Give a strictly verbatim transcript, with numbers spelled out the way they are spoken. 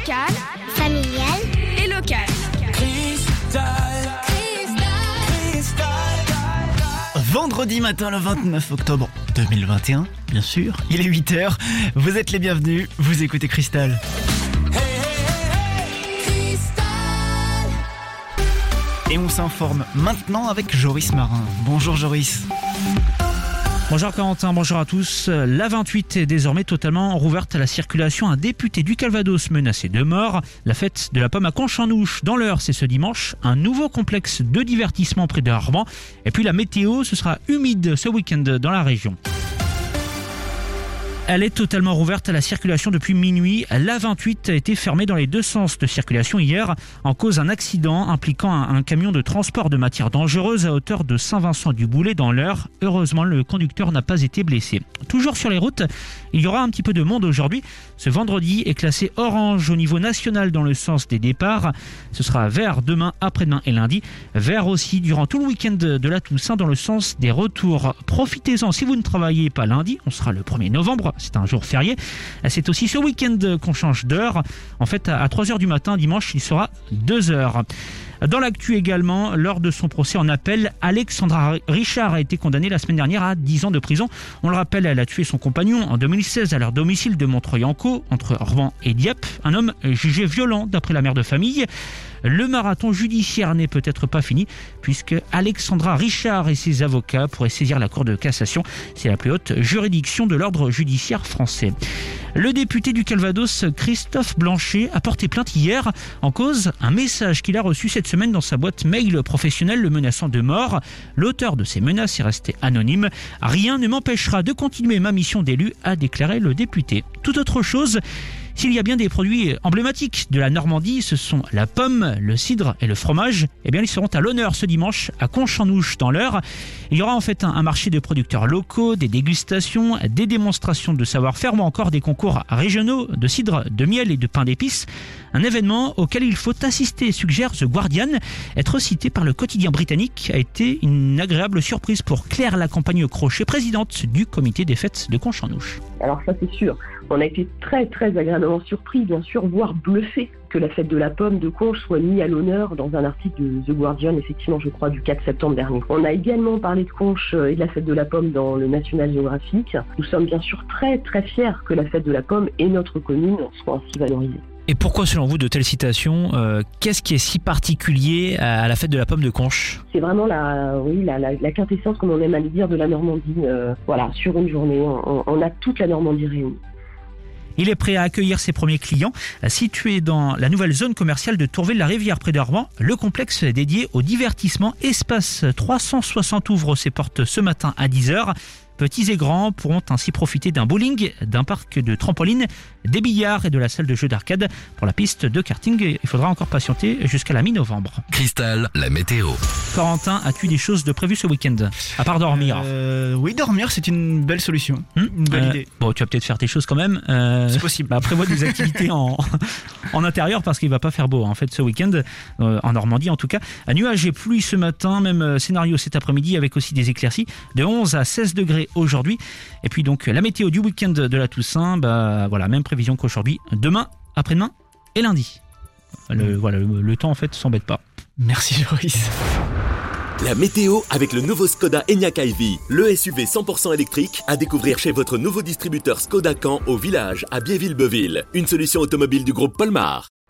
Amical, familial et local. Vendredi matin le vingt-neuf octobre deux mille vingt et un, bien sûr, il est huit heures, vous êtes les bienvenus, vous écoutez Cristal. Et on s'informe maintenant avec Joris Marin. Bonjour Joris. Bonjour Corentin, bonjour à tous. La vingt-huit est désormais totalement rouverte à la circulation. Un député du Calvados menacé de mort. La fête de la pomme à Conche-en-Ouche dans l'Eure, c'est ce dimanche. Un nouveau complexe de divertissement près de Arban. Et puis la météo, ce sera humide ce week-end dans la région. Elle est totalement rouverte à la circulation depuis minuit. La vingt-huit a été fermée dans les deux sens de circulation hier en cause d'un accident impliquant un, un camion de transport de matières dangereuses à hauteur de Saint-Vincent-du-Boulet dans l'Eure. Heureusement, le conducteur n'a pas été blessé. Toujours sur les routes, il y aura un petit peu de monde aujourd'hui. Ce vendredi est classé orange au niveau national dans le sens des départs. Ce sera vert demain, après-demain et lundi. Vert aussi durant tout le week-end de la Toussaint dans le sens des retours. Profitez-en si vous ne travaillez pas lundi. On sera le premier novembre. C'est un jour férié. C'est aussi ce week-end qu'on change d'heure. En fait, à trois heures du matin, dimanche, il sera deux heures. Dans l'actu également, lors de son procès en appel, Alexandra Richard a été condamnée la semaine dernière à dix ans de prison. On le rappelle, elle a tué son compagnon en deux mille seize à leur domicile de Montreuil-en-Caux, entre Rouen et Dieppe. Un homme jugé violent d'après la mère de famille. Le marathon judiciaire n'est peut-être pas fini puisque Alexandra Richard et ses avocats pourraient saisir la Cour de cassation. C'est la plus haute juridiction de l'ordre judiciaire français. Le député du Calvados, Christophe Blanchet, a porté plainte hier en cause un message qu'il a reçu cette semaine dans sa boîte mail professionnelle le menaçant de mort. L'auteur de ces menaces est resté anonyme. Rien ne m'empêchera de continuer ma mission d'élu, a déclaré le député. Tout autre chose, s'il y a bien des produits emblématiques de la Normandie, ce sont la pomme, le cidre et le fromage. Eh bien, ils seront à l'honneur ce dimanche à Conche-en-Ouche dans l'Eure. Il y aura en fait un, un marché de producteurs locaux, des dégustations, des démonstrations de savoir-faire ou encore des concours régionaux de cidre, de miel et de pain d'épices. Un événement auquel il faut assister, suggère The Guardian. Être cité par le quotidien britannique a été une agréable surprise pour Claire Lacampagne-Crochet, présidente du comité des fêtes de Conche-en-Ouche. Alors ça c'est sûr, on a été très très agréablement surpris, bien sûr, voire bluffé que la fête de la pomme de Conche soit mise à l'honneur dans un article de The Guardian, effectivement je crois du quatre septembre dernier. On a également parlé de Conche et de la fête de la pomme dans le National Geographic. Nous sommes bien sûr très très fiers que la fête de la pomme et notre commune soient ainsi valorisées. Et pourquoi, selon vous, de telles citations euh, Qu'est-ce qui est si particulier à la fête de la pomme de Conche ? C'est vraiment la, oui, la, la, la quintessence, comme on aime à le dire, de la Normandie. Euh, voilà, sur une journée, on, on a toute la Normandie réunie. Il est prêt à accueillir ses premiers clients. Situé dans la nouvelle zone commerciale de Tourville-la-Rivière près d'Arban, le complexe dédié au divertissement Espace trois cent soixante ouvre ses portes ce matin à dix heures. Petits et grands pourront ainsi profiter d'un bowling, d'un parc de trampolines, des billards et de la salle de jeux d'arcade. Pour la piste de karting, il faudra encore patienter jusqu'à la mi-novembre. Cristal, la météo. Corentin, as-tu des choses de prévues ce week-end ? À part dormir. Euh, oui, dormir, c'est une belle solution. Hum une belle euh, idée. Bon, tu vas peut-être faire tes choses quand même. Euh, c'est possible. Bah, prévois des activités en, en intérieur parce qu'il va pas faire beau. En fait, ce week-end, euh, en Normandie en tout cas. À nuages et pluie ce matin, même scénario cet après-midi avec aussi des éclaircies. De onze à seize degrés aujourd'hui. Et puis donc la météo du week-end de la Toussaint, bah voilà, même prévision qu'aujourd'hui, demain, après-demain et lundi. Le, voilà, le, le temps en fait s'embête pas. Merci Joris. La météo avec le nouveau Skoda Enyaq i V, le S U V cent pour cent électrique à découvrir chez votre nouveau distributeur Skoda Caen au village à Biéville-Beuville. Une solution automobile du groupe Polmar.